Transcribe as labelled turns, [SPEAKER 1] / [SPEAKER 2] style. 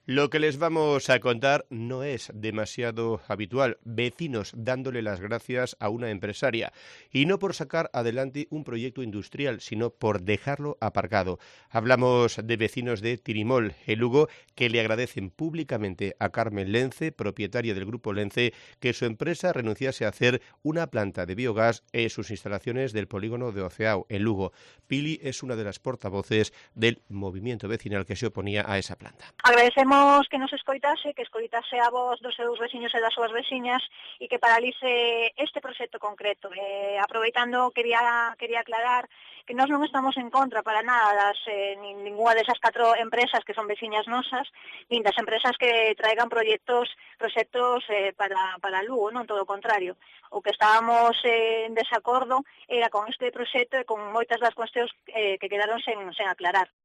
[SPEAKER 1] Lo que les vamos a contar no es demasiado habitual. Vecinos dándole las gracias a una empresaria. Y no por sacar adelante un proyecto industrial, sino por dejarlo aparcado. Hablamos de vecinos de Tirimol, en Lugo, que le agradecen públicamente a Carmen Lence, propietaria del Grupo Lence, que su empresa renunciase a hacer una planta de biogás en sus instalaciones del polígono de Oceao, en Lugo. Pili es una de las portavoces del movimiento vecinal que se oponía a esa planta.
[SPEAKER 2] Agradecemos que nos escoitase a vos dos seus veciños e das súas veciñas e que paralice este proxecto concreto. Aproveitando, quería aclarar que nós non estamos en contra para nada nin ninguna desas 4 empresas que son veciñas nosas, nin das empresas que traigan proxectos para Lugo, non, todo o contrario. O que estábamos en desacordo era con este proxecto e con moitas das cuestións que quedaron sen aclarar.